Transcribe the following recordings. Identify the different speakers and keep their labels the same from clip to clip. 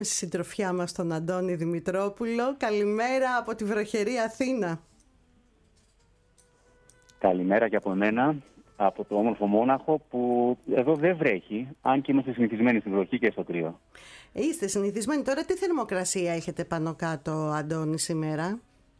Speaker 1: Συντροφιά μας τον Αντώνη Δημητρόπουλο. Καλημέρα από τη βροχερή Αθήνα.
Speaker 2: Καλημέρα και από μένα, από το όμορφο Μόναχο, που εδώ δεν βρέχει, αν και είμαστε συνηθισμένοι στη βροχή και στο κρύο.
Speaker 1: Είστε συνηθισμένοι. Τώρα τι θερμοκρασία έχετε πάνω κάτω, Αντώνη, σήμερα?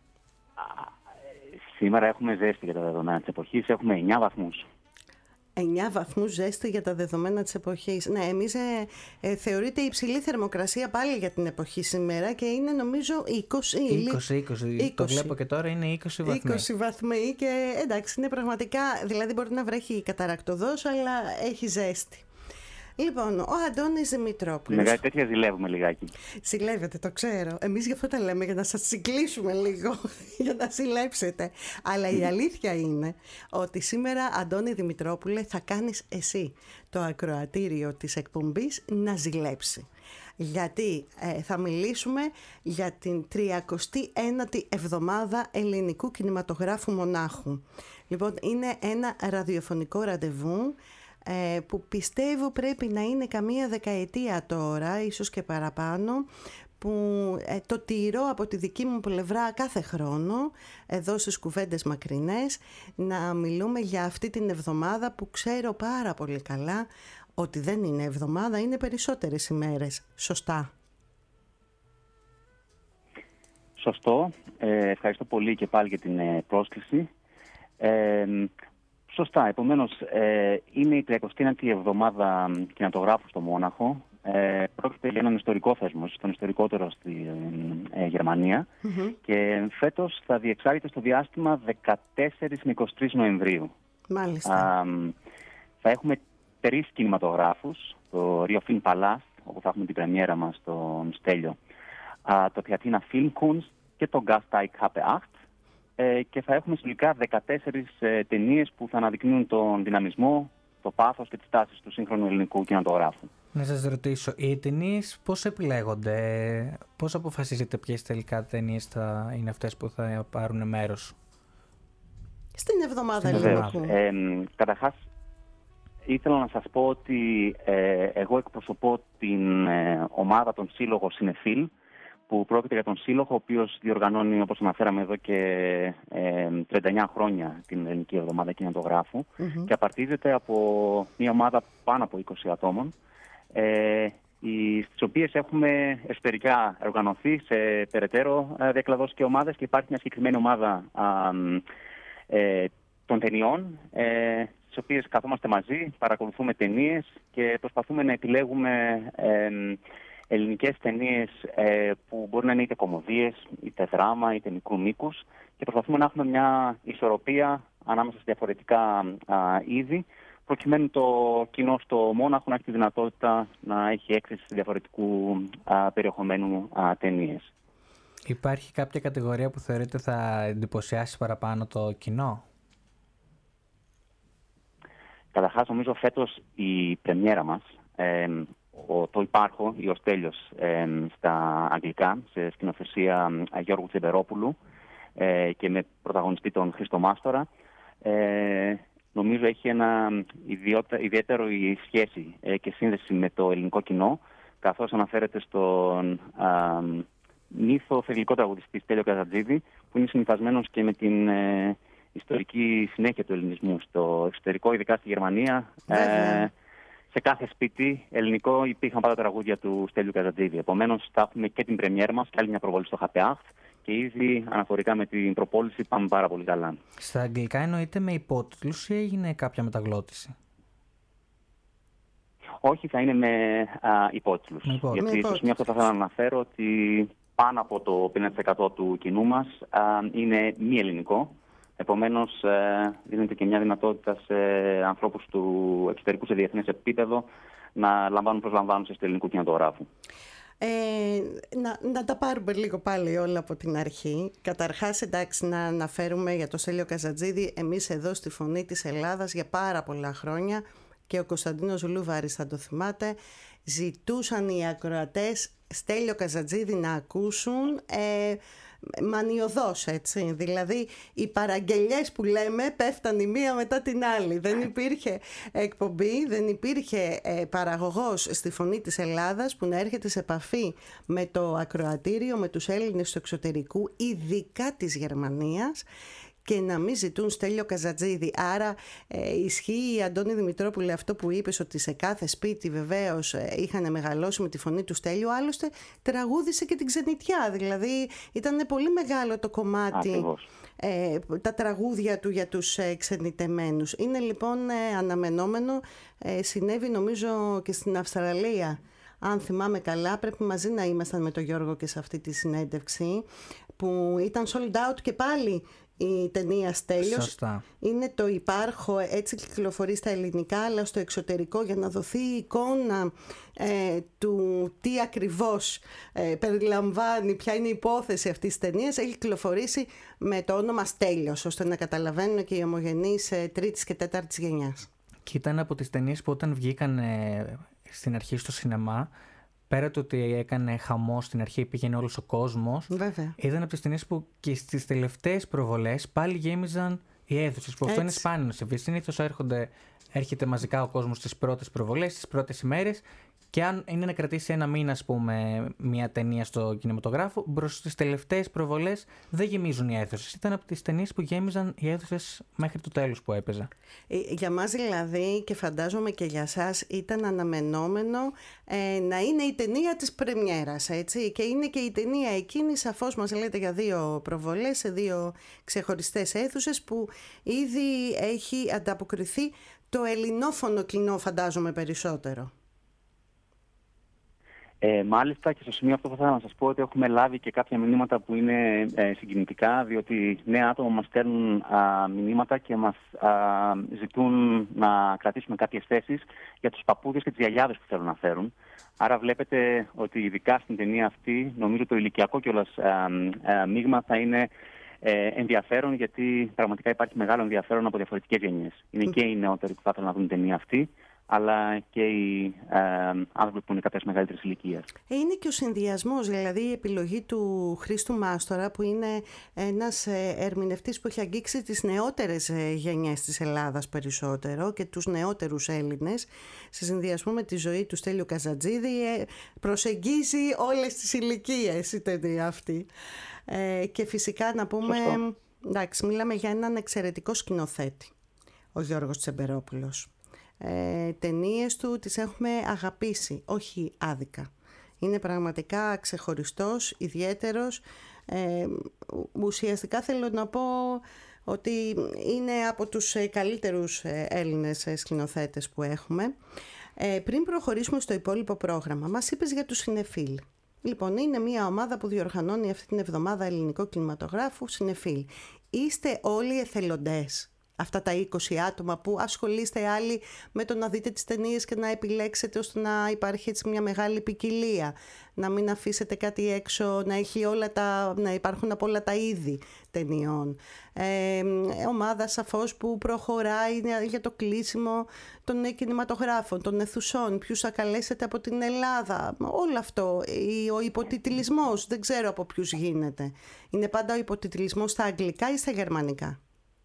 Speaker 2: Σήμερα έχουμε ζέστη για τα δεδομένα της εποχής, έχουμε 9 βαθμούς.
Speaker 1: 9 βαθμούς ζέστη για τα δεδομένα της εποχής. Ναι, εμείς θεωρείται υψηλή θερμοκρασία πάλι για την εποχή σήμερα και είναι νομίζω
Speaker 3: 20. Το βλέπω και τώρα είναι 20 βαθμοί.
Speaker 1: 20 βαθμοί και εντάξει, είναι πραγματικά, δηλαδή μπορεί να βρέχει καταρακτωδώς, αλλά έχει ζέστη. Λοιπόν, ο Αντώνης Δημητρόπουλος.
Speaker 2: Με τέτοια ζηλεύουμε λιγάκι.
Speaker 1: Ζηλεύετε, το ξέρω. Εμείς γι' αυτό τα λέμε, για να σας συγκλήσουμε λίγο, για να ζηλέψετε. Αλλά η αλήθεια είναι ότι σήμερα, Αντώνη Δημητρόπουλε, θα κάνεις εσύ το ακροατήριο της εκπομπής να ζηλέψει. Γιατί θα μιλήσουμε για την 39η εβδομάδα ελληνικού κινηματογράφου Μονάχου. Λοιπόν, είναι ένα ραδιοφωνικό ραντεβού που πιστεύω πρέπει να είναι καμία δεκαετία τώρα, ίσως και παραπάνω, που το τηρώ από τη δική μου πλευρά κάθε χρόνο, εδώ στις κουβέντες μακρινές, να μιλούμε για αυτή την εβδομάδα που ξέρω πάρα πολύ καλά ότι δεν είναι εβδομάδα, είναι περισσότερες ημέρες. Σωστά?
Speaker 2: Σωστό. Ευχαριστώ πολύ και πάλι για την πρόσκληση. Σωστά. Επομένως, είναι η 39η εβδομάδα κινηματογράφου στο Μόναχο. Πρόκειται για έναν ιστορικό θεσμό, τον ιστορικότερο στη Γερμανία. Και φέτος θα διεξάγεται στο διάστημα 14 με 23 Νοεμβρίου.
Speaker 1: Μάλιστα.
Speaker 2: Θα έχουμε 3 κινηματογράφους, το Rio Film Palast, όπου θα έχουμε την πρεμιέρα μας στον Στέλιο, το Theatina Filmkunst και το Gasteig Kappe 8. Και θα έχουμε συνολικά 14 ταινίες που θα αναδεικνύουν τον δυναμισμό, το πάθος και τις τάσεις του σύγχρονου ελληνικού κινηματογράφου.
Speaker 3: Να σας ρωτήσω, οι ταινίες πώς επιλέγονται, πώς αποφασίζετε ποιες τελικά ταινίες θα είναι αυτές που θα πάρουν μέρος
Speaker 1: στην εβδομάδα ελληνικού?
Speaker 2: Καταρχάς, ήθελα να σας πω ότι εγώ εκπροσωπώ την ομάδα, τον σύλλογο Cinefil, που πρόκειται για τον σύλλογο, ο οποίος διοργανώνει, όπως αναφέραμε εδώ, και 39 χρόνια την Ελληνική Εβδομάδα Κινηματογράφου και απαρτίζεται από μια ομάδα πάνω από 20 ατόμων, στις οποίες έχουμε εσωτερικά οργανωθεί σε περαιτέρω διακλαδώσεις και ομάδες, και υπάρχει μια συγκεκριμένη ομάδα των ταινιών, στις οποίες καθόμαστε μαζί, παρακολουθούμε ταινίες και προσπαθούμε να επιλέγουμε ελληνικές ταινίες που μπορεί να είναι είτε κωμωδίες, είτε δράμα, είτε μικρού μήκους, και προσπαθούμε να έχουμε μια ισορροπία ανάμεσα σε διαφορετικά είδη, προκειμένου το κοινό στο Μόναχο να έχει τη δυνατότητα να έχει έκθεση διαφορετικού περιεχομένου ταινίες.
Speaker 3: Υπάρχει κάποια κατηγορία που θεωρείτε θα εντυπωσιάσει παραπάνω το κοινό?
Speaker 2: Καταρχάς, νομίζω φέτος η πρεμιέρα μας, το υπάρχω ή ο Στέλιος στα αγγλικά, σε σκηνοθεσία Γιώργου Τσεμπερόπουλου και με πρωταγωνιστή τον Χρήστο Μάστορα, νομίζω έχει ένα ιδιαίτερο η σχέση και σύνδεση με το ελληνικό κοινό, καθώς αναφέρεται στον μύθο θελικό τραγουδιστή Στέλιο Καζατζίδη, που είναι συνυφασμένος και με την ιστορική συνέχεια του ελληνισμού στο εξωτερικό, ειδικά στη Γερμανία. Σε κάθε σπίτι ελληνικό υπήρχαν πάντα τραγούδια του Στέλιου Καζατζίδη. Επομένως, θα έχουμε και την πρεμιέρα μας και άλλη μια προβολή στο Kappe 8, και ήδη αναφορικά με την προπόληση πάμε πάρα πολύ καλά.
Speaker 3: Στα αγγλικά εννοείται με υπότιτλους ή έγινε κάποια μεταγλώτηση?
Speaker 2: Όχι, θα είναι με υπότιτλους. Γιατί στο σημείο αυτό θα ήθελα να αναφέρω ότι πάνω από το 50% του κοινού μας είναι μη ελληνικό. Επομένως, δίνεται και μια δυνατότητα σε ανθρώπους του εξωτερικού σε διεθνές επίπεδο να λαμβάνουν προσλαμβάνωσες του ελληνικού κινηματογράφου.
Speaker 1: Να τα πάρουμε λίγο πάλι όλα από την αρχή. Καταρχάς, εντάξει, να αναφέρουμε για το Στέλιο Καζατζίδη, εμείς εδώ στη Φωνή της Ελλάδας για πάρα πολλά χρόνια, και ο Κωνσταντίνος Λούβαρης θα το θυμάται, ζητούσαν οι ακροατές Στέλιο Καζατζίδη να ακούσουν. μανιωδώς, έτσι. Δηλαδή οι παραγγελιές που λέμε πέφταν η μία μετά την άλλη. Δεν υπήρχε εκπομπή, δεν υπήρχε παραγωγός στη Φωνή της Ελλάδας που να έρχεται σε επαφή με το ακροατήριο, με τους Έλληνες του εξωτερικού, ειδικά της Γερμανίας, και να μην ζητούν Στέλιο Καζατζίδη. Άρα ισχύει, Αντώνη Δημητρόπουλε, αυτό που είπες, ότι σε κάθε σπίτι βεβαίως είχαν μεγαλώσει με τη φωνή του Στέλιου. Άλλωστε τραγούδισε και την ξενιτιά, δηλαδή ήταν πολύ μεγάλο το κομμάτι, τα τραγούδια του για τους ξενιτεμένους. Είναι λοιπόν αναμενόμενο, συνέβη νομίζω και στην Αυστραλία. Αν θυμάμαι καλά, πρέπει μαζί να ήμασταν με τον Γιώργο και σε αυτή τη συνέντευξη, που ήταν sold out και πάλι η ταινία Στέλιος.
Speaker 3: Σωστά.
Speaker 1: Είναι το υπάρχω, έτσι κυκλοφορεί στα ελληνικά, αλλά στο εξωτερικό, για να δοθεί η εικόνα του τι ακριβώς περιλαμβάνει, ποια είναι η υπόθεση αυτής της ταινίας, έχει κυκλοφορήσει με το όνομα Στέλιος, ώστε να καταλαβαίνουν και οι ομογενείς τρίτης και τέταρτης γενιάς.
Speaker 3: Και ήταν από τις ταινίες που όταν βγήκαν στην αρχή στο σινεμά, πέρα το ότι έκανε χαμό στην αρχή, πήγαινε όλος ο κόσμος.
Speaker 1: Βέβαια.
Speaker 3: Ήταν από τις ταινίες που και στις τελευταίες προβολές πάλι γέμιζαν οι αίθουσες. Που αυτό είναι σπάνιο να συμβεί. Συνήθως έρχεται μαζικά ο κόσμος στις πρώτες προβολές, στις πρώτες ημέρες. Και αν είναι να κρατήσει ένα μήνα, ας πούμε, μια ταινία στο κινηματογράφο, μπροστά στις τελευταίες προβολές δεν γεμίζουν οι αίθουσες. Ήταν από τις ταινίες που γέμιζαν οι αίθουσες μέχρι το τέλος που έπαιζε.
Speaker 1: Για μας δηλαδή, και φαντάζομαι και για σας, ήταν αναμενόμενο να είναι η ταινία της πρεμιέρας, έτσι. Και είναι και η ταινία εκείνη, σαφώς μας λέτε, για 2 προβολές σε 2 ξεχωριστές αίθουσες, που ήδη έχει ανταποκριθεί το ελληνόφωνο κοινό, φαντάζομαι, περισσότερο.
Speaker 2: Μάλιστα, και στο σημείο αυτό θα ήθελα να σας πω ότι έχουμε λάβει και κάποια μηνύματα που είναι συγκινητικά, διότι νέα άτομα μας στέλνουν μηνύματα και μας ζητούν να κρατήσουμε κάποιες θέσεις για τους παππούδες και τις γιαγιάδες που θέλουν να φέρουν. Άρα βλέπετε ότι ειδικά στην ταινία αυτή, νομίζω το ηλικιακό κιόλας μείγμα θα είναι ενδιαφέρον, γιατί πραγματικά υπάρχει μεγάλο ενδιαφέρον από διαφορετικές γενιές. Είναι και οι νεότεροι που θα ήθελαν να δουν την ταινία αυτή, αλλά και οι άνθρωποι που είναι κάποιες μεγαλύτερης ηλικίας.
Speaker 1: Είναι και ο συνδυασμός, δηλαδή η επιλογή του Χρήστου Μάστορα, που είναι ένας ερμηνευτής που έχει αγγίξει τις νεότερες γενιές της Ελλάδας περισσότερο και τους νεότερους Έλληνες, σε συνδυασμό με τη ζωή του Στέλιου Καζατζίδη, προσεγγίζει όλες τις ηλικίες η ταινία αυτή. Και φυσικά να πούμε, εντάξει, μιλάμε για έναν εξαιρετικό σκηνοθέτη, ο Γιώργος Τσεμπερόπουλος. Ταινίες του τις έχουμε αγαπήσει, όχι άδικα. Είναι πραγματικά ξεχωριστός, ιδιαίτερος. Ουσιαστικά θέλω να πω ότι είναι από τους καλύτερους Έλληνες σκηνοθέτες που έχουμε. Πριν προχωρήσουμε στο υπόλοιπο πρόγραμμα, μας είπες για τους Σινεφίλ. Λοιπόν, είναι μια ομάδα που διοργανώνει αυτή την εβδομάδα ελληνικό κινηματογράφου, Σινεφίλ. Είστε όλοι εθελοντές? Αυτά τα 20 άτομα που ασχολείστε άλλοι με το να δείτε τις ταινίες και να επιλέξετε, ώστε να υπάρχει έτσι μια μεγάλη ποικιλία, να μην αφήσετε κάτι έξω, να υπάρχουν από όλα τα είδη ταινιών. Ομάδα σαφώς που προχωράει για το κλείσιμο των κινηματογράφων, των αιθουσών, ποιους θα καλέσετε από την Ελλάδα, όλο αυτό. Ο υποτιτλισμός, δεν ξέρω από ποιους γίνεται. Είναι πάντα ο υποτιτλισμός στα αγγλικά ή στα γερμανικά?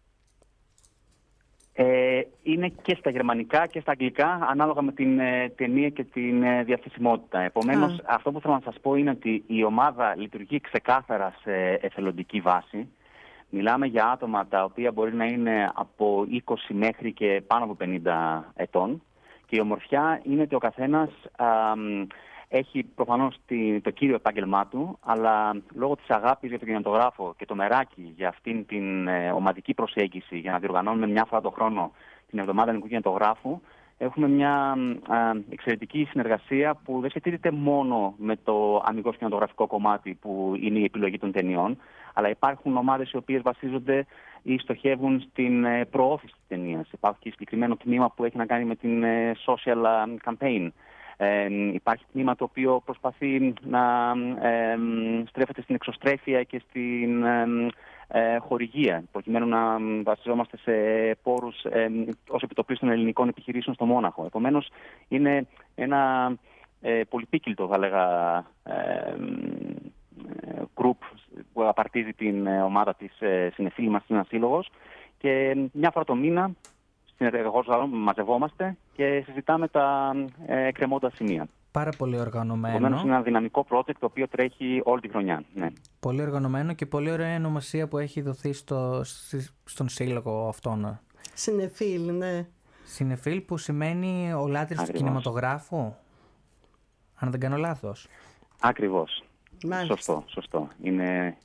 Speaker 2: Είναι και στα γερμανικά και στα αγγλικά, ανάλογα με την ταινία και την διαθεσιμότητα. Επομένως, αυτό που θέλω να σας πω είναι ότι η ομάδα λειτουργεί ξεκάθαρα σε εθελοντική βάση. Μιλάμε για άτομα τα οποία μπορεί να είναι από 20 μέχρι και πάνω από 50 ετών. Και η ομορφιά είναι ότι ο καθένας έχει προφανώς το κύριο επάγγελμά του, αλλά λόγω της αγάπης για τον κινηματογράφο και το μεράκι για αυτήν την ομαδική προσέγγιση, για να διοργανώνουμε μια φορά το χρόνο την εβδομάδα ελληνικού κινηματογράφου, έχουμε μια εξαιρετική συνεργασία που δεν σχετίζεται μόνο με το αμιγώς κινηματογραφικό κομμάτι που είναι η επιλογή των ταινιών, αλλά υπάρχουν ομάδες οι οποίες βασίζονται ή στοχεύουν στην προώθηση της ταινίας. Υπάρχει και συγκεκριμένο τμήμα που έχει να κάνει με την social campaign. Υπάρχει τμήμα το οποίο προσπαθεί να στρέφεται στην εξωστρέφεια και στην χορηγία, προκειμένου να βασιζόμαστε σε πόρους ως επιτοπλίστων ελληνικών επιχειρήσεων στο Μόναχο. Επομένως, είναι ένα πολυπίκυλτο, θα λέγα, group απαρτίζει την ομάδα της Συνεφίλη μας, είναι ένας σύλλογος, και μια φορά το μήνα μαζευόμαστε και συζητάμε τα εκκρεμόντα σημεία.
Speaker 3: Πάρα πολύ οργανωμένο.
Speaker 2: Επομένως είναι ένα δυναμικό project το οποίο τρέχει όλη τη χρονιά. Ναι.
Speaker 3: Πολύ οργανωμένο και πολύ ωραία ονομασία που έχει δοθεί στον σύλλογο αυτόν.
Speaker 1: Συνεφίλ, ναι.
Speaker 3: Συνεφίλ, που σημαίνει ο λάτρης του κινηματογράφου, αν δεν κάνω λάθος.
Speaker 2: Ακριβώς.
Speaker 1: Μάλιστα.
Speaker 2: Σωστό. Είναι...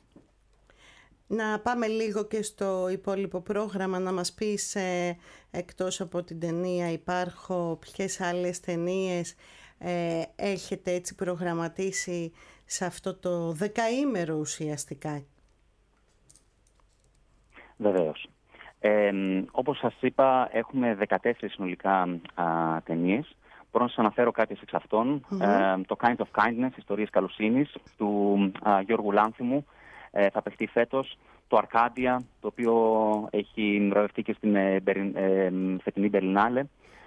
Speaker 1: Να πάμε λίγο και στο υπόλοιπο πρόγραμμα, να μας πεις εκτός από την ταινία Υπάρχω, ποιες άλλες ταινίες έχετε έτσι προγραμματίσει σε αυτό το δεκαήμερο ουσιαστικά.
Speaker 2: Βεβαίως. Όπως σας είπα, έχουμε 14 συνολικά ταινίες. Μπορώ να σας αναφέρω κάποιες εξ αυτών. Το Kind of Kindness, Ιστορίες Καλοσύνης, του Γιώργου Λάνθιμου, θα παιχτεί φέτος. Το Αρκάντια, το οποίο έχει βραβευτεί και στην φετινή Μπερλινάλε.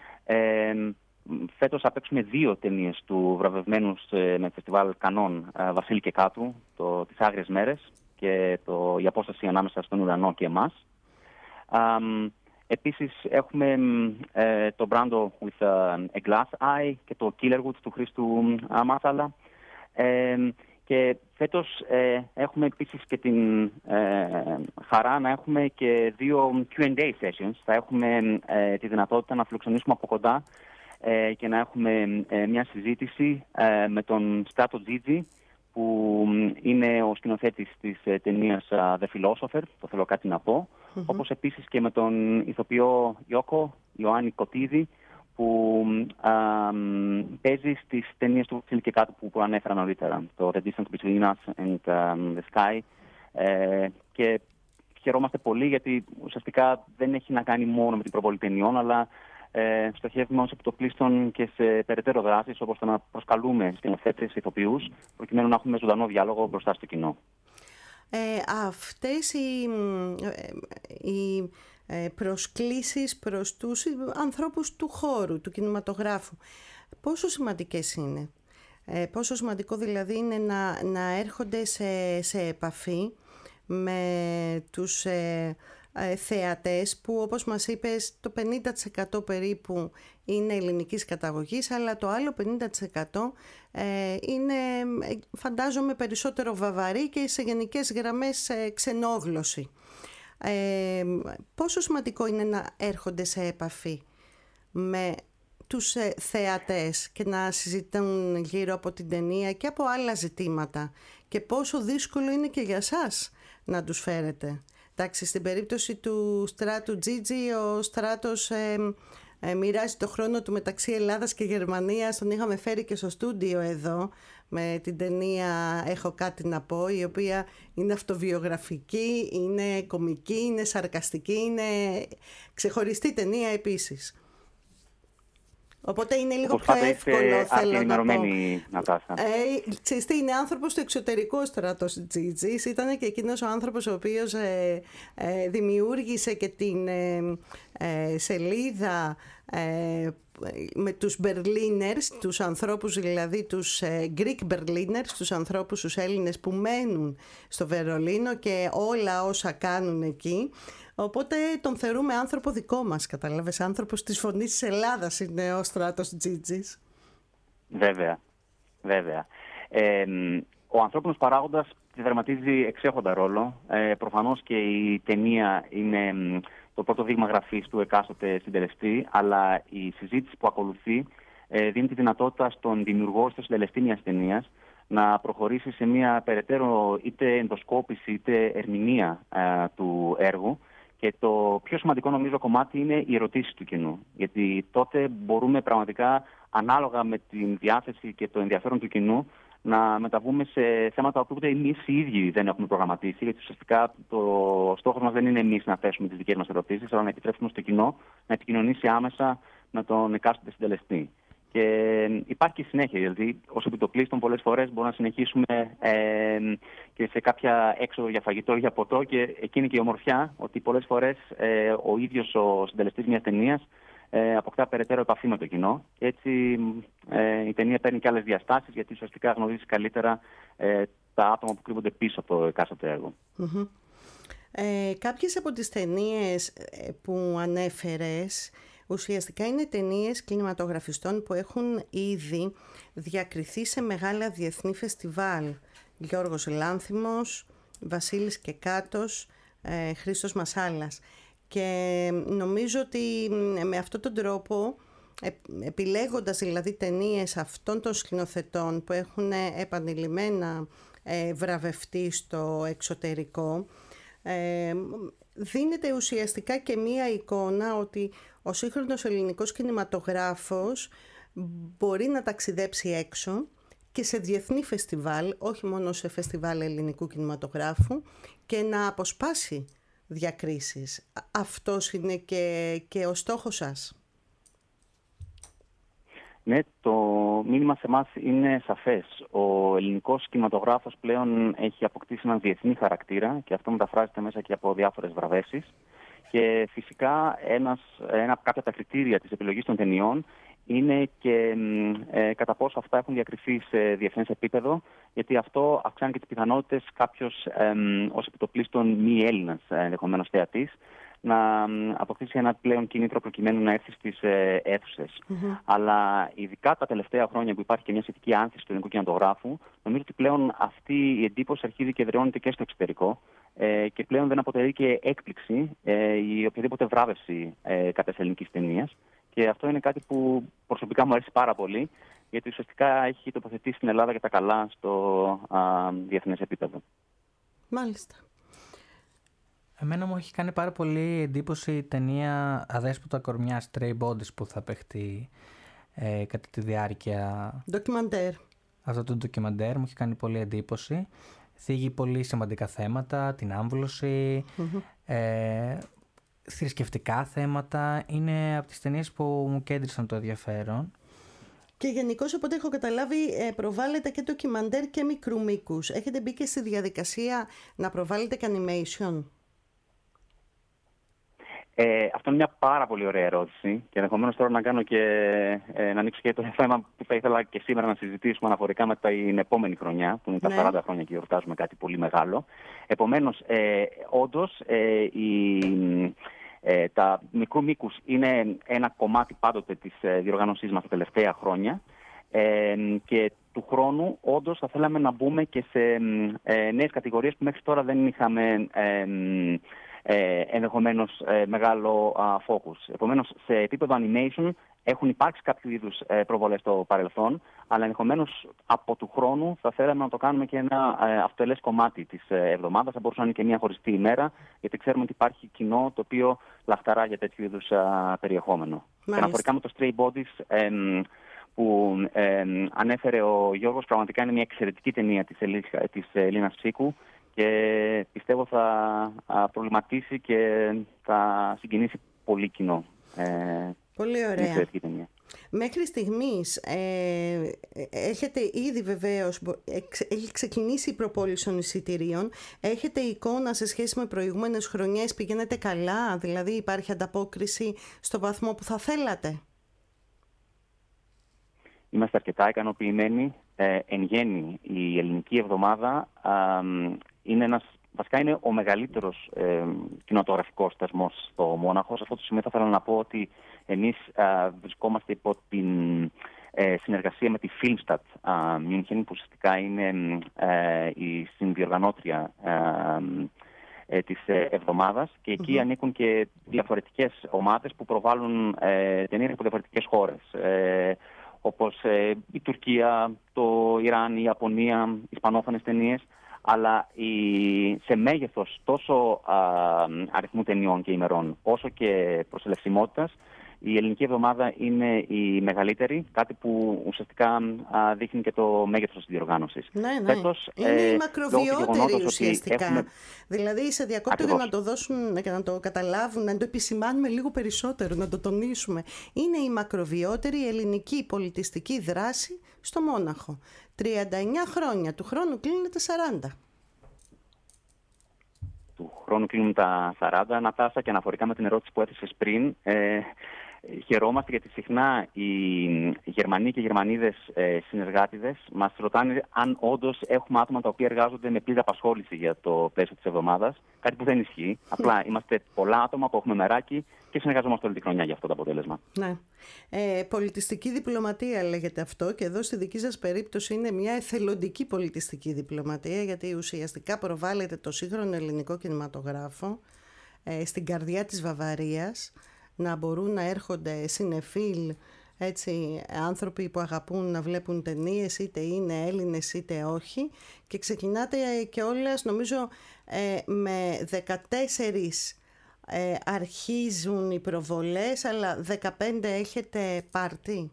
Speaker 2: Φέτος θα παίξουμε 2 ταινίες του βραβευμένου με φεστιβάλ Κανών, Βασίλη και Κάτου, τις Άγριες Μέρες και η απόσταση ανάμεσα στον ουρανό και εμάς. Επίσης έχουμε το Brando with a Glass Eye και το Killerwood του Χρήστου Μάθαλα. Και φέτος έχουμε επίσης και την χαρά να έχουμε και 2 Q&A sessions. Θα έχουμε τη δυνατότητα να φιλοξενήσουμε από κοντά και να έχουμε μια συζήτηση με τον Στράτο Τζίτζι, που είναι ο σκηνοθέτης της ταινίας The Philosopher, το θέλω κάτι να πω, όπως επίσης και με τον ηθοποιό Ιωάννη Κωτίδη, που παίζει στις ταινίες του Βασίλη και Κάτου που ανέφερα νωρίτερα, το The Distance Between Us and the Sky, και χαιρόμαστε πολύ γιατί ουσιαστικά δεν έχει να κάνει μόνο με την προβολή ταινιών, αλλά στοχεύουμε ως επιτοπλίστων και σε περαιτέρω δράσεις, όπως το να προσκαλούμε σκηνοθέτες, ηθοποιούς, προκειμένου να έχουμε ζωντανό διάλογο μπροστά στο κοινό.
Speaker 1: Αυτές οι προσκλήσεις προς τους ανθρώπους του χώρου, του κινηματογράφου, πόσο σημαντικές είναι? Πόσο σημαντικό δηλαδή είναι να έρχονται σε επαφή με τους θεατές, που όπως μας είπες το 50% περίπου είναι ελληνικής καταγωγής, αλλά το άλλο 50% είναι, φαντάζομαι, περισσότερο βαβαροί και σε γενικές γραμμές ξενόγλωσσοι. Πόσο σημαντικό είναι να έρχονται σε επαφή με τους θεατές και να συζητούν γύρω από την ταινία και από άλλα ζητήματα, και πόσο δύσκολο είναι και για σας να τους φέρετε? Εντάξει, στην περίπτωση του Στράτου Τζίτζι, ο Στράτος μοιράζει το χρόνο του μεταξύ Ελλάδας και Γερμανίας. Τον είχαμε φέρει και στο στούντιο εδώ με την ταινία Έχω κάτι να πω, η οποία είναι αυτοβιογραφική, είναι κωμική, είναι σαρκαστική, είναι ξεχωριστή ταινία επίσης. Οπότε είναι λίγο πιο εύκολο, θέλω να πω. Είναι άνθρωπος του εξωτερικού ο Στράτος Τζίτζης. Ήταν και εκείνος ο άνθρωπος ο οποίος δημιούργησε και την σελίδα με τους Berliners, τους ανθρώπους δηλαδή, τους Greek Berliners, τους ανθρώπους, τους Έλληνες που μένουν στο Βερολίνο και όλα όσα κάνουν εκεί. Οπότε τον θεωρούμε άνθρωπο δικό μας, κατάλαβες, άνθρωπος της Φωνής της Ελλάδας είναι ο Στράτος Τζίτζης.
Speaker 2: Βέβαια. Ο ανθρώπινος παράγοντας δραματίζει εξέχοντα ρόλο. Προφανώς και η ταινία είναι το πρώτο δείγμα γραφής του εκάστοτε συντελεστή, αλλά η συζήτηση που ακολουθεί δίνει τη δυνατότητα στον δημιουργό, στον συντελεστή μιας ταινίας, να προχωρήσει σε μια περαιτέρω είτε ενδοσκόπηση είτε ερμηνεία του έργου. Και το πιο σημαντικό νομίζω κομμάτι είναι οι ερωτήσεις του κοινού. Γιατί τότε μπορούμε πραγματικά, ανάλογα με την διάθεση και το ενδιαφέρον του κοινού, να μεταβούμε σε θέματα που ούτε εμείς οι ίδιοι δεν έχουμε προγραμματίσει. Γιατί ουσιαστικά το στόχος μας δεν είναι εμείς να θέσουμε τις δικές μας ερωτήσεις, αλλά να επιτρέψουμε στο κοινό να επικοινωνήσει άμεσα με τον εκάστοτε συντελεστή. Και υπάρχει συνέχεια, δηλαδή ως επιτοπλίστων πολλές φορές μπορούμε να συνεχίσουμε και σε κάποια έξοδο για φαγητό ή για ποτό, και εκείνη και η ομορφιά, ότι πολλές φορές ο ίδιος ο συντελεστής μιας ταινίας αποκτά περαιτέρω επαφή με το κοινό. Και έτσι η ταινία παίρνει και άλλες διαστάσεις, γιατί ουσιαστικά γνωρίζει καλύτερα τα άτομα που κρύβονται πίσω από το εκάστοτε έργο.
Speaker 1: Κάποιες από τις ταινίες που ανέφερες ουσιαστικά είναι ταινίες κινηματογραφιστών που έχουν ήδη διακριθεί σε μεγάλα διεθνή φεστιβάλ. Γιώργος Λάνθιμος, Βασίλης Κεκάτος, Χρήστος Μασάλας. Και νομίζω ότι με αυτόν τον τρόπο, επιλέγοντας δηλαδή ταινίες αυτών των σκηνοθετών που έχουν επανειλημμένα βραβευτεί στο εξωτερικό, δίνεται ουσιαστικά και μία εικόνα ότι ο σύγχρονος ελληνικός κινηματογράφος μπορεί να ταξιδέψει έξω και σε διεθνή φεστιβάλ, όχι μόνο σε φεστιβάλ ελληνικού κινηματογράφου, και να αποσπάσει διακρίσεις. Αυτός είναι και ο στόχος σας.
Speaker 2: Ναι, το μήνυμα σε εμάς είναι σαφές. Ο ελληνικός κινηματογράφος πλέον έχει αποκτήσει έναν διεθνή χαρακτήρα και αυτό μεταφράζεται μέσα και από διάφορες βραβεύσεις. Και φυσικά κάποια από τα κριτήρια της επιλογής των ταινιών είναι και κατά πόσο αυτά έχουν διακριθεί σε διεθνές επίπεδο, γιατί αυτό αυξάνει και τις πιθανότητες κάποιος ως επιτοπλίστων μη Έλληνας ενδεχομένως θεατής να αποκτήσει ένα πλέον κίνητρο προκειμένου να έρθει στις αίθουσες. Αλλά ειδικά τα τελευταία χρόνια που υπάρχει και μια σχετική άνθηση του ελληνικού κινηματογράφου, νομίζω ότι πλέον αυτή η εντύπωση αρχίζει και εδραιώνεται και στο εξωτερικό και πλέον δεν αποτελεί και έκπληξη η οποιαδήποτε βράβευση κάποιας ελληνικής ταινίας. Και αυτό είναι κάτι που προσωπικά μου αρέσει πάρα πολύ, γιατί ουσιαστικά έχει τοποθετήσει την Ελλάδα για τα καλά στο διεθνές επίπεδο.
Speaker 1: Μάλιστα.
Speaker 3: Εμένα μου έχει κάνει πάρα πολύ εντύπωση η ταινία Αδέσποτα κορμιά, Stray Bodies, που θα παιχτεί κατά τη διάρκεια...
Speaker 1: Ντοκιμαντέρ.
Speaker 3: Αυτό το ντοκιμαντέρ μου έχει κάνει πολύ εντύπωση. Θίγει πολύ σημαντικά θέματα, την άμβλωση, θρησκευτικά θέματα. Είναι από τις ταινίες που μου κέντρισαν το ενδιαφέρον.
Speaker 1: Και γενικώς, από ό,τι έχω καταλάβει, προβάλλεται και ντοκιμαντέρ και μικρού μήκους. Έχετε μπει και στη διαδικασία να προβάλλετε και animation?
Speaker 2: Αυτό είναι μια πάρα πολύ ωραία ερώτηση και ενδεχομένως τώρα να κάνω και να ανοίξω και το θέμα που θα ήθελα και σήμερα να συζητήσουμε αναφορικά με την επόμενη χρονιά, που είναι τα 40 χρόνια και γιορτάζουμε κάτι πολύ μεγάλο. Επομένως, όντως, τα μικρού μήκους είναι ένα κομμάτι πάντοτε της διοργάνωσής μας τα τελευταία χρόνια και του χρόνου όντως θα θέλαμε να μπούμε και σε νέες κατηγορίες που μέχρι τώρα δεν είχαμε ενδεχομένως μεγάλο focus. Επομένως, σε επίπεδο animation έχουν υπάρξει κάποιο είδους προβολές στο παρελθόν, αλλά ενδεχομένως από του χρόνου θα θέλαμε να το κάνουμε και ένα αυτοελές κομμάτι της εβδομάδας. Θα μπορούσε να είναι και μια χωριστή ημέρα, γιατί ξέρουμε ότι υπάρχει κοινό το οποίο λαχταρά για τέτοιου είδους περιεχόμενο. Και αναφορικά με το Stray Bodies που ανέφερε ο Γιώργος, πραγματικά είναι μια εξαιρετική ταινία της Ελίνας Ψίκου και πιστεύω θα προβληματίσει και θα συγκινήσει πολύ κοινό.
Speaker 1: Πολύ ωραία. Μέχρι στιγμής έχετε ήδη βεβαίως, έχει ξεκινήσει η προπόληση των εισιτηρίων. Έχετε εικόνα σε σχέση με προηγούμενες χρονιές, πηγαίνετε καλά, δηλαδή υπάρχει ανταπόκριση στο βαθμό που θα θέλατε?
Speaker 2: Είμαστε αρκετά ικανοποιημένοι. Εν γέννη, η ελληνική εβδομάδα βασικά είναι ο μεγαλύτερος κινηματογραφικός σταθμός στο Μόναχο. Σε αυτό το σημείο θα ήθελα να πω ότι εμείς βρισκόμαστε υπό την συνεργασία με τη Filmstadt München, που ουσιαστικά είναι η συνδιοργανώτρια της εβδομάδας, και εκεί ανήκουν και διαφορετικές ομάδες που προβάλλουν ταινίες από διαφορετικές χώρες, όπως η Τουρκία, το Ιράν, η Ιαπωνία, ισπανόφωνες ταινίες, αλλά σε μέγεθος τόσο αριθμού ταινιών και ημερών, όσο και προσελευσιμότητας, η ελληνική εβδομάδα είναι η μεγαλύτερη, κάτι που ουσιαστικά δείχνει και το μέγεθος της διοργάνωσης.
Speaker 1: Ναι. Φέτος, είναι η μακροβιότερη ουσιαστικά. Δηλαδή, σε διακόπτω για να το δώσουν και να το καταλάβουν, να το επισημάνουμε λίγο περισσότερο, να το τονίσουμε. Είναι η μακροβιότερη ελληνική πολιτιστική δράση στο Μόναχο. 39 χρόνια. Του χρόνου κλείνουν τα 40.
Speaker 2: Του χρόνου κλείνουν τα 40, Νατάσα, και αναφορικά με την ερώτηση που έθεσες πριν, χαιρόμαστε γιατί συχνά οι Γερμανοί και Γερμανίδες συνεργάτιδες μας ρωτάνε αν όντως έχουμε άτομα τα οποία εργάζονται με πλήρη απασχόληση για το πλαίσιο της εβδομάδας. Κάτι που δεν ισχύει. Απλά είμαστε πολλά άτομα που έχουμε μεράκι και συνεργαζόμαστε όλη τη χρονιά για αυτό το αποτέλεσμα.
Speaker 1: Ναι. Πολιτιστική διπλωματία λέγεται αυτό, και εδώ στη δική σας περίπτωση είναι μια εθελοντική πολιτιστική διπλωματία, γιατί ουσιαστικά προβάλλεται το σύγχρονο ελληνικό κινηματογράφο στην καρδιά της Βαβαρίας, να μπορούν να έρχονται συνεφίλ, έτσι, άνθρωποι που αγαπούν να βλέπουν ταινίες, είτε είναι Έλληνες είτε όχι, και ξεκινάτε κιόλας νομίζω με 14 αρχίζουν οι προβολές, αλλά 15 έχετε πάρτι.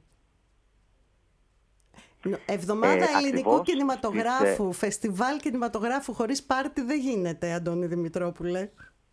Speaker 1: Εβδομάδα ελληνικού κινηματογράφου, φεστιβάλ κινηματογράφου χωρίς πάρτι δεν γίνεται, Αντώνη Δημητρόπουλε.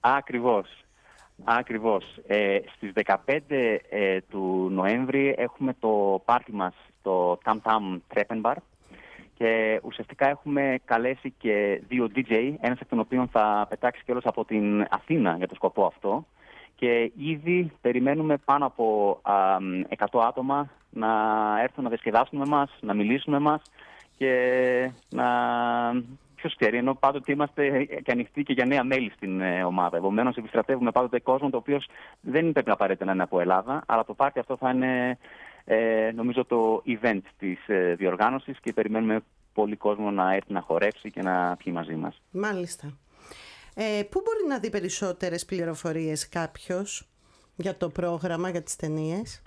Speaker 2: Ακριβώς. Στις 15 του Νοέμβρη έχουμε το πάρτι μας στο Tam Tam Treppenbar και ουσιαστικά έχουμε καλέσει και 2 DJ, ένας εκ των οποίων θα πετάξει κιόλας από την Αθήνα για το σκοπό αυτό, και ήδη περιμένουμε πάνω από 100 άτομα να έρθουν να διασκεδάσουν με μας, να μιλήσουν με μας και να... Ποιος ξέρει, ενώ πάντοτε είμαστε και ανοιχτοί και για νέα μέλη στην ομάδα. Επομένως, επιστρατεύουμε πάντοτε κόσμο, το οποίο δεν πρέπει απαραίτητα να είναι από Ελλάδα, αλλά το πάρτι αυτό θα είναι, νομίζω, το event της διοργάνωσης και περιμένουμε πολύ κόσμο να έρθει να χορέψει και να πιει μαζί μας.
Speaker 1: Μάλιστα. Πού μπορεί να δει περισσότερες πληροφορίες κάποιος για το πρόγραμμα, για τις ταινίες?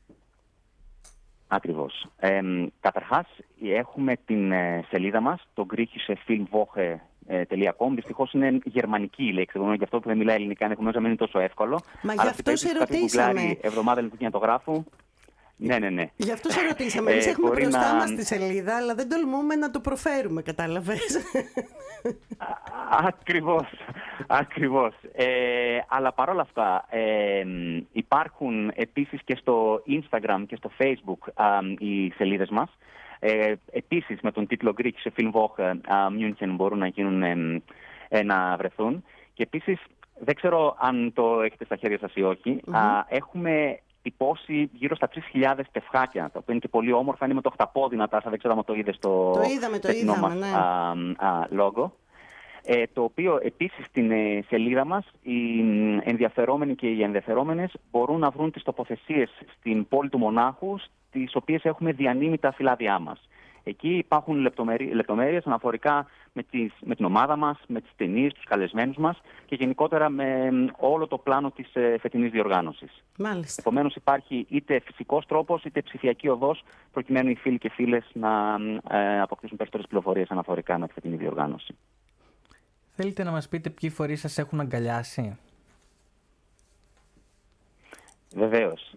Speaker 2: Ακριβώς. Καταρχάς, έχουμε την σελίδα μας, το griechische-filmwoche.com. Δυστυχώς είναι γερμανική η λέξη, γι' αυτό που δεν μιλάει ελληνικά, ενδεχομένως να μην είναι τόσο εύκολο.
Speaker 1: Μα γι' αυτό σε ρωτήσαμε.
Speaker 2: Εβδομάδα ελληνικού κινηματογράφου. Ναι.
Speaker 1: Γι' αυτό σε ρωτήσαμε. Εμείς έχουμε μπροστά μας τη σελίδα, αλλά δεν τολμούμε να το προφέρουμε, κατάλαβες.
Speaker 2: Ακριβώς. Αλλά παρόλα αυτά υπάρχουν επίσης και στο Instagram και στο Facebook οι σελίδες μας. Επίσης με τον τίτλο Griechische Filmwoche München μπορούν να γίνουν, να βρεθούν. Και επίσης, δεν ξέρω αν το έχετε στα χέρια σας ή όχι, έχουμε τυπώσει γύρω στα 3.000 τευχάκια, το οποίο είναι και πολύ όμορφα, είναι με το χταπόδι, Νατάσα, δεν ξέρω αν το είδες στο
Speaker 1: είδαμε, ναι.
Speaker 2: Λόγο. Το οποίο επίσης στην σελίδα μας οι ενδιαφερόμενοι και οι ενδιαφερόμενες μπορούν να βρουν τις τοποθεσίες στην πόλη του Μονάχου, τις οποίες έχουμε διανύμει τα φυλάδια μας. Εκεί υπάρχουν λεπτομέρειες αναφορικά με την ομάδα μας, με τις ταινίες, τους καλεσμένους μας και γενικότερα με όλο το πλάνο της φετινής διοργάνωσης.
Speaker 1: Μάλιστα.
Speaker 2: Επομένως υπάρχει είτε φυσικός τρόπος είτε ψηφιακή οδός, προκειμένου οι φίλοι και φίλες να αποκτήσουν περισσότερες πληροφορίες αναφορικά με τη φετινή διοργάνωση.
Speaker 3: Θέλετε να μας πείτε ποιοι φορείς σας έχουν αγκαλιάσει?
Speaker 2: Βεβαίως.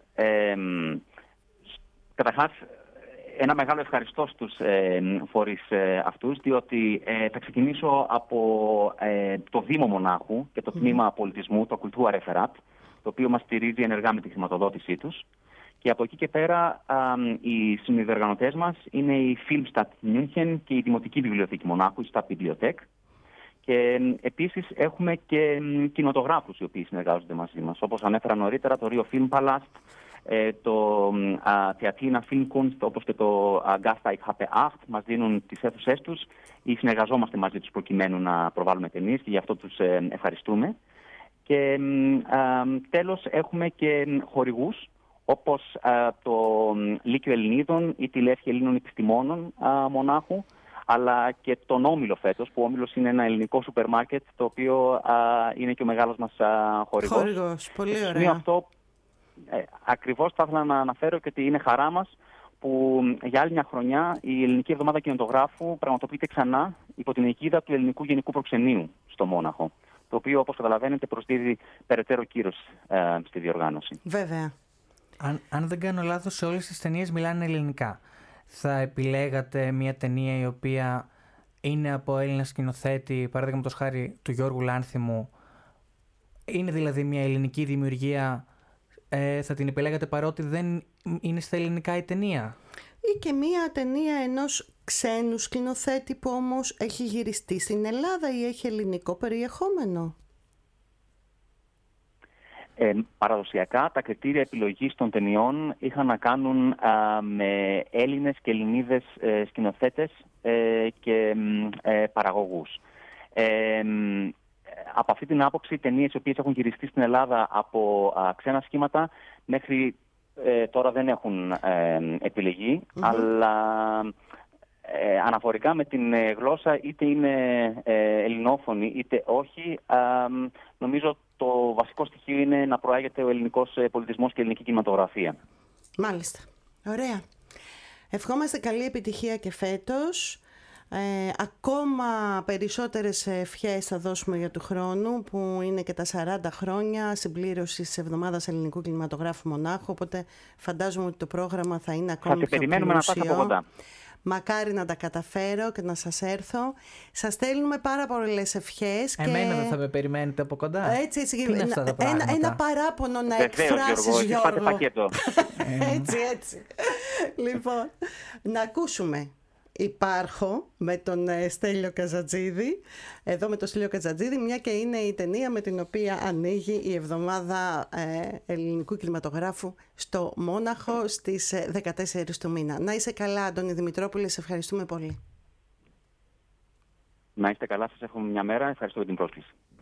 Speaker 2: Καταρχάς, ένα μεγάλο ευχαριστώ στους φορείς αυτούς, διότι θα ξεκινήσω από το Δήμο Μονάχου και το Τμήμα Πολιτισμού, το Kulturreferat, το οποίο μας στηρίζει ενεργά με τη χρηματοδότησή τους. Και από εκεί και πέρα οι συνδιοργανωτές μας είναι η Filmstadt München και η Δημοτική Βιβλιοθήκη Μονάχου, η Stadtbibliothek. Και επίσης έχουμε και κινηματογράφους οι οποίοι συνεργάζονται μαζί μας. Όπως ανέφερα νωρίτερα, το Rio Film Palast, το Theatina Filmkunst, όπως και το Gasteig HP8 μας δίνουν τις αίθουσές τους ή συνεργαζόμαστε μαζί τους προκειμένου να προβάλλουμε ταινίες και γι' αυτό τους ευχαριστούμε. Και τέλος έχουμε και χορηγούς όπως το Λύκειο Ελληνίδων ή τη Λέσχη Ελλήνων Επιστημόνων Μονάχου, αλλά και τον Όμιλο φέτος, που ο Όμιλος είναι ένα ελληνικό σούπερ μάρκετ, το οποίο είναι και ο μεγάλος μας χορηγός.
Speaker 1: Πολύ ωραία.
Speaker 2: Αυτό, ακριβώς θα ήθελα να αναφέρω και ότι είναι χαρά μας που για άλλη μια χρονιά η Ελληνική Εβδομάδα Κινηματογράφου πραγματοποιείται ξανά υπό την αιγίδα του Ελληνικού Γενικού Προξενείου στο Μόναχο, το οποίο, όπως καταλαβαίνετε, προσδίδει περαιτέρω κύρος στη διοργάνωση.
Speaker 1: Βέβαια.
Speaker 3: Αν δεν κάνω λάθος, σε όλες τις ταινίες μιλάνε ελληνικά. Θα επιλέγατε μια ταινία η οποία είναι από Έλληνα σκηνοθέτη, παραδείγματος χάρη του Γιώργου Λάνθιμου, είναι δηλαδή μια ελληνική δημιουργία, θα την επιλέγατε παρότι δεν είναι στα ελληνικά η ταινία?
Speaker 1: Ή και μια ταινία ενός ξένου σκηνοθέτη που όμως έχει γυριστεί στην Ελλάδα ή έχει ελληνικό περιεχόμενο?
Speaker 2: Παραδοσιακά τα κριτήρια επιλογής των ταινιών είχαν να κάνουν με Έλληνες και Ελληνίδες σκηνοθέτες και παραγωγούς. Από αυτή την άποψη, οι ταινίες οι οποίες έχουν γυριστεί στην Ελλάδα από ξένα σχήματα μέχρι τώρα δεν έχουν επιλεγεί, αλλά αναφορικά με την γλώσσα, είτε είναι ελληνόφωνη είτε όχι, νομίζω το βασικό στοιχείο είναι να προάγεται ο ελληνικός πολιτισμός και η ελληνική κινηματογραφία.
Speaker 1: Μάλιστα. Ωραία. Ευχόμαστε καλή επιτυχία και φέτος. Ακόμα περισσότερες ευχές θα δώσουμε για του χρόνου, που είναι και τα 40 χρόνια συμπλήρωση της Εβδομάδας Ελληνικού Κινηματογράφου Μονάχου, οπότε φαντάζομαι ότι το πρόγραμμα θα είναι ακόμα πιο
Speaker 2: περιμένουμε
Speaker 1: πλούσιο.
Speaker 2: να πας από κοντά.
Speaker 1: Μακάρι να τα καταφέρω και να σας έρθω. Σας στέλνουμε πάρα πολλές ευχές.
Speaker 3: Εμένα δεν θα με περιμένετε από κοντά.
Speaker 1: Έτσι.
Speaker 3: Τι είναι αυτά τα πράγματα?
Speaker 1: Ένα παράπονο να
Speaker 2: Βεβαίως,
Speaker 1: εκφράσεις, Γιώργο.
Speaker 2: πάτε πακέτο.
Speaker 1: Έτσι. Λοιπόν, να ακούσουμε Υπάρχω με τον Στέλιο Καζατζίδη. Εδώ με τον Στέλιο Καζατζίδη, μια και είναι η ταινία με την οποία ανοίγει η Εβδομάδα Ελληνικού Κινηματογράφου στο Μόναχο στις 14 του μήνα. Να είσαι καλά, Αντώνη Δημητρόπουλε, σε ευχαριστούμε πολύ.
Speaker 2: Να είστε καλά, σας εύχομαι μια μέρα. Ευχαριστώ για την πρόσκληση.